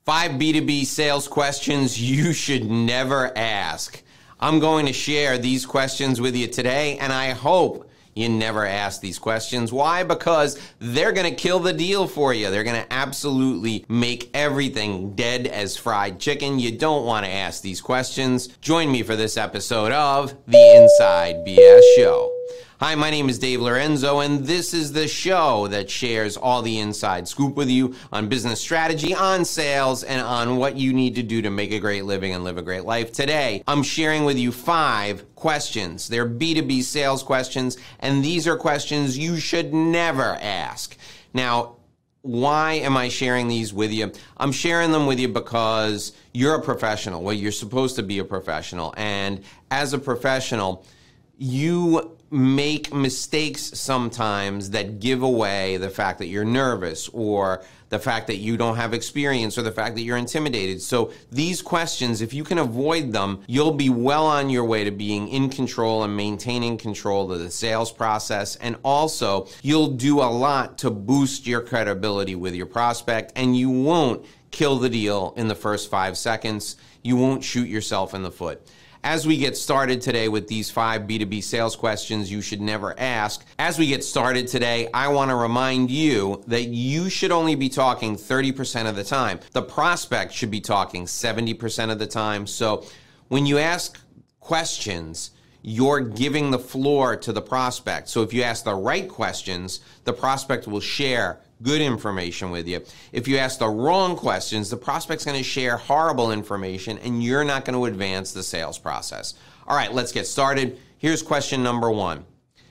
5 B2B sales questions you should never ask. I'm going to share these questions with you today, and I hope you never ask these questions. Why? Because they're going to kill the deal for you. They're going to absolutely make everything dead as fried chicken. You don't want to ask these questions. Join me for this episode of The Inside BS Show. Hi, my name is Dave Lorenzo, and this is the show that shares all the inside scoop with you on business strategy, on sales, and on what you need to do to make a great living and live a great life. Today, I'm sharing with you 5 questions. They're B2B sales questions, and these are questions you should never ask. Now, why am I sharing these with you? I'm sharing them with you because you're a professional. Well, you're supposed to be a professional, and as a professional, you make mistakes sometimes that give away the fact that you're nervous, or the fact that you don't have experience, or the fact that you're intimidated. So these questions, if you can avoid them, you'll be well on your way to being in control and maintaining control of the sales process. And also, you'll do a lot to boost your credibility with your prospect, and you won't kill the deal in the first 5 seconds. You won't shoot yourself in the foot. As we get started today with these 5 B2B sales questions you should never ask, as we get started today, I want to remind you that you should only be talking 30% of the time. The prospect should be talking 70% of the time. So when you ask questions, you're giving the floor to the prospect. So if you ask the right questions, the prospect will share good information with you. If you ask the wrong questions, the prospect's going to share horrible information, and you're not going to advance the sales process. All right, let's get started. Here's question number 1.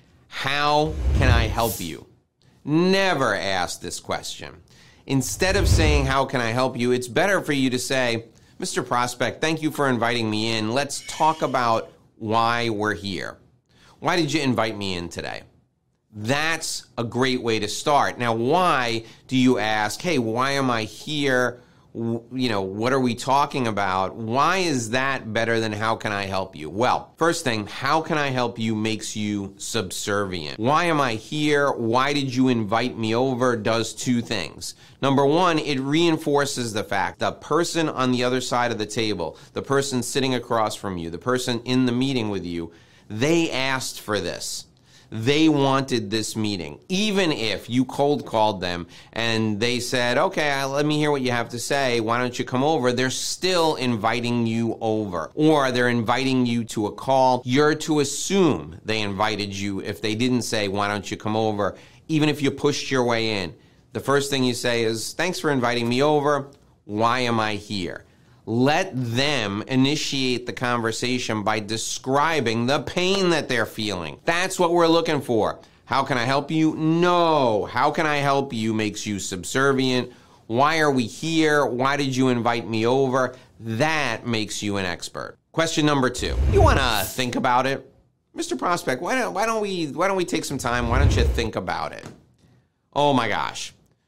How can I help you? Never ask this question. Instead of saying, how can I help you, it's better for you to say, Mr. Prospect, thank you for inviting me in. Let's talk about why we're here. Why did you invite me in today? That's a great way to start. Now, why do you ask, hey, why am I here? What are we talking about? Why is that better than how can I help you? Well, first thing, how can I help you makes you subservient. Why am I here? Why did you invite me over? Does 2 things. Number 1, it reinforces the fact the person on the other side of the table, the person sitting across from you, the person in the meeting with you, they asked for this. They wanted this meeting. Even if you cold called them and they said, okay, let me hear what you have to say. Why don't you come over? They're still inviting you over. Or they're inviting you to a call. You're to assume they invited you if they didn't say, why don't you come over? Even if you pushed your way in. The first thing you say is, thanks for inviting me over. Why am I here? Let them initiate the conversation by describing the pain that they're feeling. That's what we're looking for. How can I help you? No. How can I help you makes you subservient. Why are we here? Why did you invite me over? That makes you an expert. Question number 2. You want to think about it? Mr. Prospect, why don't we take some time? Why don't you think about it? Oh my gosh.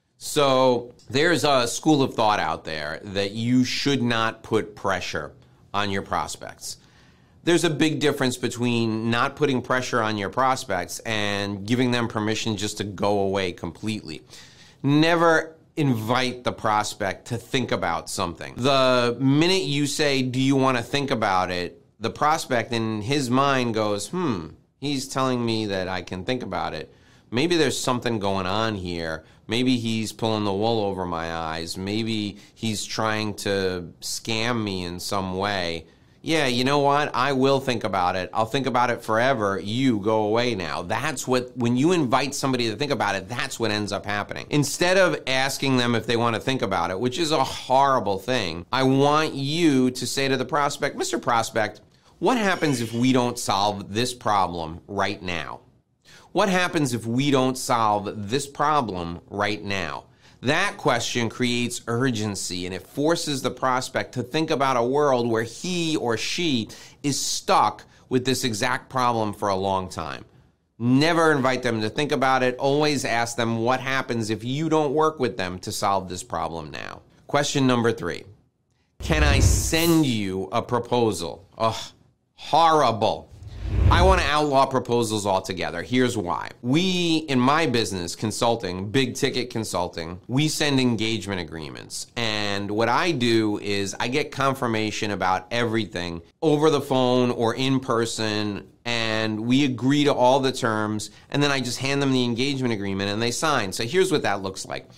So there's a school of thought out there that you should not put pressure on your prospects. There's a big difference between not putting pressure on your prospects and giving them permission just to go away completely. Never invite the prospect to think about something. The minute you say, do you want to think about it, the prospect in his mind goes, he's telling me that I can think about it. Maybe there's something going on here. Maybe he's pulling the wool over my eyes. Maybe he's trying to scam me in some way. Yeah, you know what? I will think about it. I'll think about it forever. You go away now. That's what, when you invite somebody to think about it, that's what ends up happening. Instead of asking them if they want to think about it, which is a horrible thing, I want you to say to the prospect, Mr. Prospect, what happens if we don't solve this problem right now? What happens if we don't solve this problem right now? That question creates urgency, and it forces the prospect to think about a world where he or she is stuck with this exact problem for a long time. Never invite them to think about it. Always ask them what happens if you don't work with them to solve this problem now. Question number 3. Can I send you a proposal? Ugh, horrible. I want to outlaw proposals altogether. Here's why. We, in my business, consulting, big ticket consulting, we send engagement agreements. And And what I do is I get confirmation about everything over the phone or in person, and we agree to all the terms, and then I just hand them the engagement agreement and they sign. So here's what that looks like.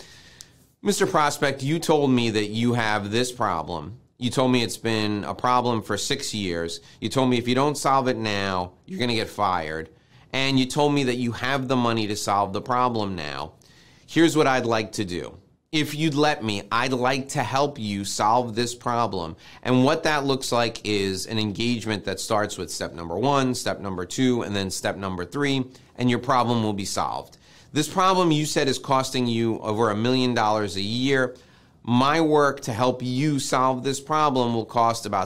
Mr. Prospect, you told me that you have this problem. You told me it's been a problem for 6 years. You told me if you don't solve it now, you're going to get fired. And you told me that you have the money to solve the problem now. Here's what I'd like to do. If you'd let me, I'd like to help you solve this problem. And what that looks like is an engagement that starts with step number 1, step number 2, and then step number 3, and your problem will be solved. This problem you said is costing you over $1 million a year. My work to help you solve this problem will cost about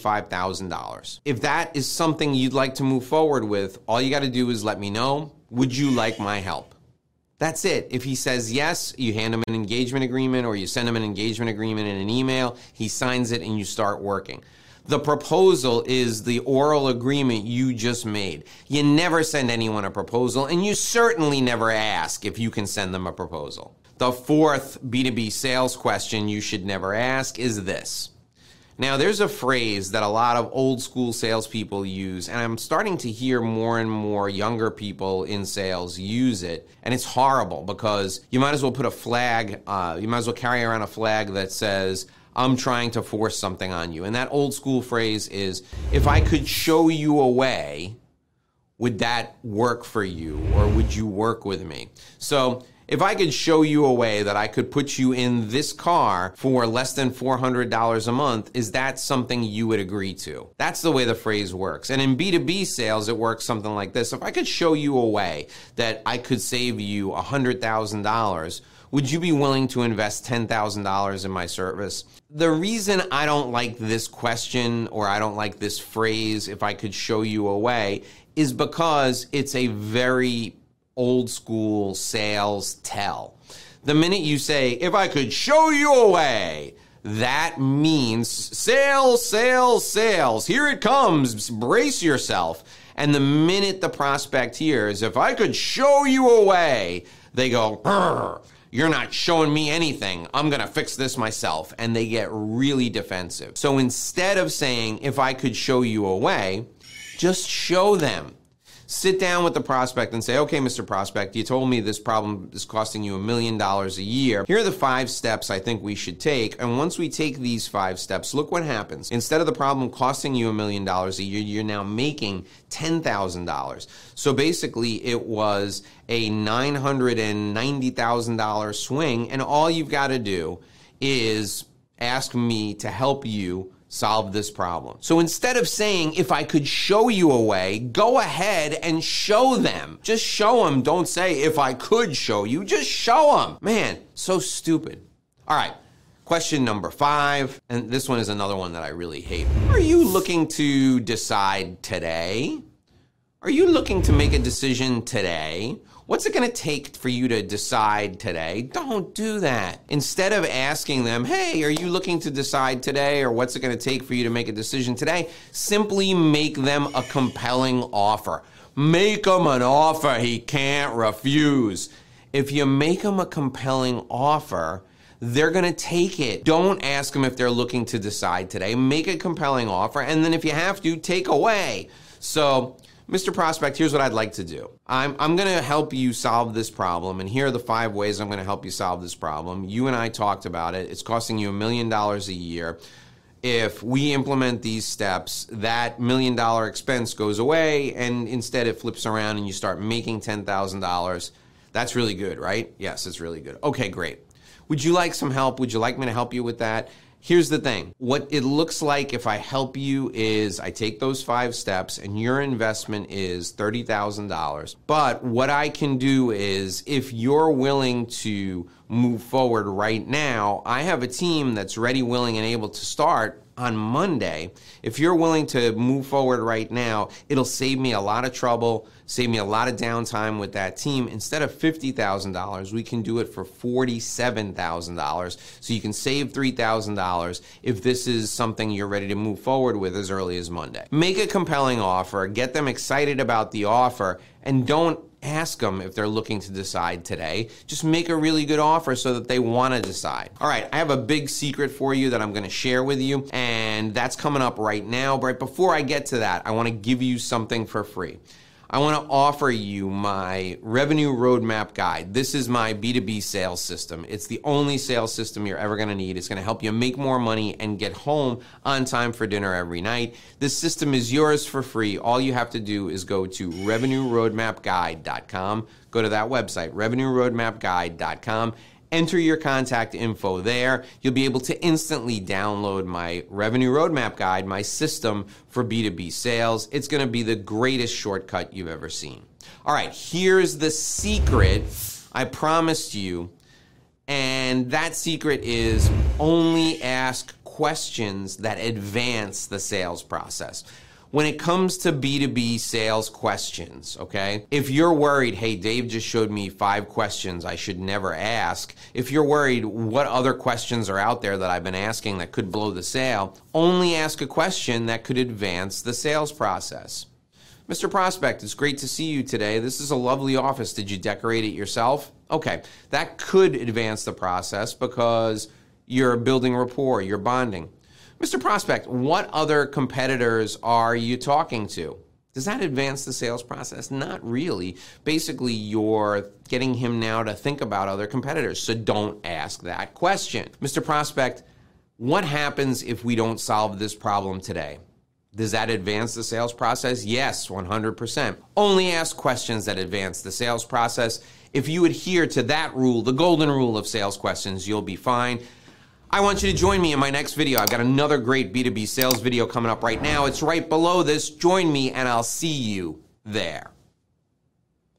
$75,000. If that is something you'd like to move forward with, all you got to do is let me know. Would you like my help? That's it. If he says yes, you hand him an engagement agreement or you send him an engagement agreement in an email, he signs it and you start working. The proposal is the oral agreement you just made. You never send anyone a proposal, and you certainly never ask if you can send them a proposal. The fourth B2B sales question you should never ask is this. Now, there's a phrase that a lot of old school salespeople use, and I'm starting to hear more and more younger people in sales use it, and it's horrible because you might as well put a flag, you might as well carry around a flag that says, I'm trying to force something on you. And that old school phrase is, if I could show you a way, would that work for you, or would you work with me? So if I could show you a way that I could put you in this car for less than $400 a month, is that something you would agree to? That's the way the phrase works. And in B2B sales, it works something like this. If I could show you a way that I could save you $100,000, would you be willing to invest $10,000 in my service? The reason I don't like this question, or I don't like this phrase, if I could show you a way, is because it's a very old school sales tell. The minute you say, if I could show you a way, that means sales, sales, sales. Here it comes. Brace yourself. And the minute the prospect hears, if I could show you a way, they go, "Brr, you're not showing me anything. I'm going to fix this myself." And they get really defensive. So instead of saying, if I could show you a way, just show them. Sit down with the prospect and say, okay, Mr. Prospect, you told me this problem is costing you $1 million a year. Here are the 5 steps I think we should take. And once we take these 5 steps, look what happens. Instead of the problem costing you $1 million a year, you're now making $10,000. So basically, it was a $990,000 swing. And all you've got to do is ask me to help you solve this problem. So instead of saying, if I could show you a way, go ahead and show them. Just show them. Don't say, if I could show you. Just show them. Man, so stupid. All right, question number 5. And this one is another one that I really hate. Are you looking to decide today? Are you looking to make a decision today? What's it going to take for you to decide today? Don't do that. Instead of asking them, hey, are you looking to decide today, or what's it going to take for you to make a decision today, simply make them a compelling offer. Make them an offer he can't refuse. If you make them a compelling offer, they're going to take it. Don't ask them if they're looking to decide today. Make a compelling offer, and then if you have to, take away. So, Mr. Prospect, here's what I'd like to do. I'm going to help you solve this problem, and here are the 5 ways I'm going to help you solve this problem. You and I talked about it. It's costing you $1 million a year. If we implement these steps, that $1 million expense goes away, and instead it flips around and you start making $10,000. That's really good, right? Yes, it's really good. Okay, great. Would you like some help? Would you like me to help you with that? Here's the thing. What it looks like if I help you is I take those 5 steps and your investment is $30,000. But what I can do is if you're willing to move forward right now, I have a team that's ready, willing, and able to start on Monday. If you're willing to move forward right now, it'll save me a lot of trouble, save me a lot of downtime with that team. Instead of $50,000, we can do it for $47,000. So you can save $3,000 if this is something you're ready to move forward with as early as Monday. Make a compelling offer, get them excited about the offer, and don't ask them if they're looking to decide today. Just make a really good offer so that they want to decide. All right, I have a big secret for you that I'm going to share with you, and that's coming up right now. But before I get to that, I want to give you something for free. I want to offer you my revenue roadmap guide. This is my B2B sales system. It's the only sales system you're ever going to need. It's going to help you make more money and get home on time for dinner every night. This system is yours for free. All you have to do is go to revenueroadmapguide.com. Go to that website, revenueroadmapguide.com. Enter your contact info there. You'll be able to instantly download my Revenue Roadmap Guide, my system for B2B sales. It's going to be the greatest shortcut you've ever seen. All right, here's the secret I promised you, and that secret is only ask questions that advance the sales process. When it comes to B2B sales questions, okay, if you're worried, hey, Dave just showed me 5 questions I should never ask, if you're worried what other questions are out there that I've been asking that could blow the sale, only ask a question that could advance the sales process. Mr. Prospect, it's great to see you today. This is a lovely office. Did you decorate it yourself? Okay, that could advance the process because you're building rapport, you're bonding. Mr. Prospect, what other competitors are you talking to? Does that advance the sales process? Not really. Basically, you're getting him now to think about other competitors, so don't ask that question. Mr. Prospect, what happens if we don't solve this problem today? Does that advance the sales process? Yes, 100%. Only ask questions that advance the sales process. If you adhere to that rule, the golden rule of sales questions, you'll be fine. I want you to join me in my next video. I've got another great B2B sales video coming up right now. It's right below this. Join me and I'll see you there.